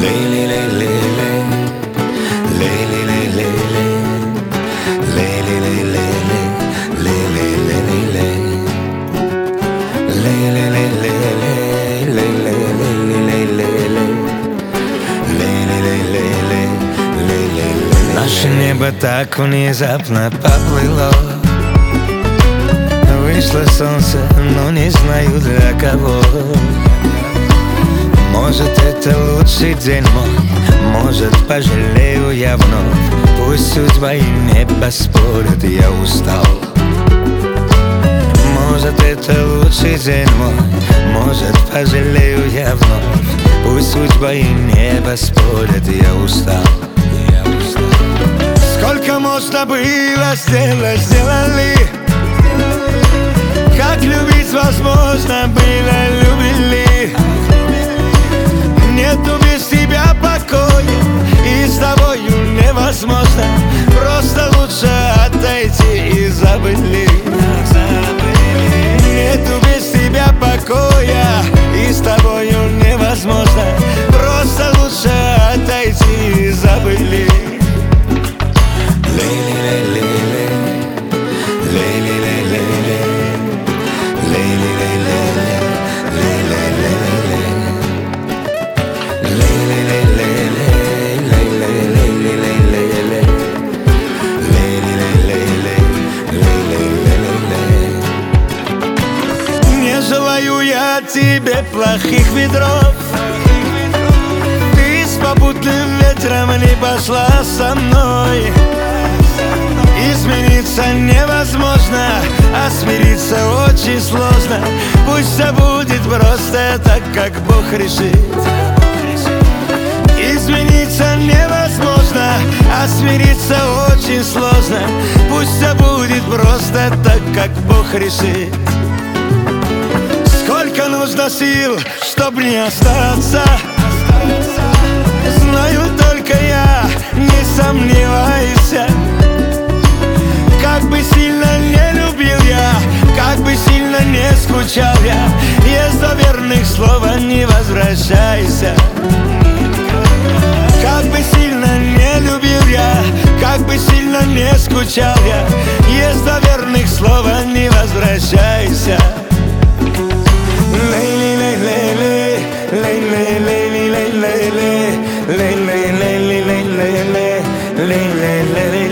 Наше небо так внезапно поплыло. Вышло солнце, но не знаю для кого. Может, это лучший день мой, может, пожалею я вновь. Пусть судьба и небо спорят, я устал. Может, это лучший день мой, может, пожалею я вновь. Пусть судьба и небо спорят, я устал. Сколько можно было сделать, сделали. Как любить возможно было, любили. Нету без тебя покоя, и с тобою невозможно. Просто лучше отойти и забыли. Нету без тебя покоя, и с тобою невозможно. Просто лучше отойти и забыли. Не желаю я тебе плохих ветров. Ты с попутным ветром не пошла со мной. Измениться невозможно, а смириться очень сложно. Пусть все будет просто так, как Бог решит. Измениться невозможно, а смириться очень сложно. Пусть все будет просто так, как Бог решит. Сколько нужно сил, чтоб не остаться, знаю только я, не сомневайся. Как бы сильно не любил я, как бы сильно не скучал я, есть до верных слова не возвращайся. Как бы сильно не любил я, как бы сильно не скучал я, есть до верных слова не возвращайся. Lay,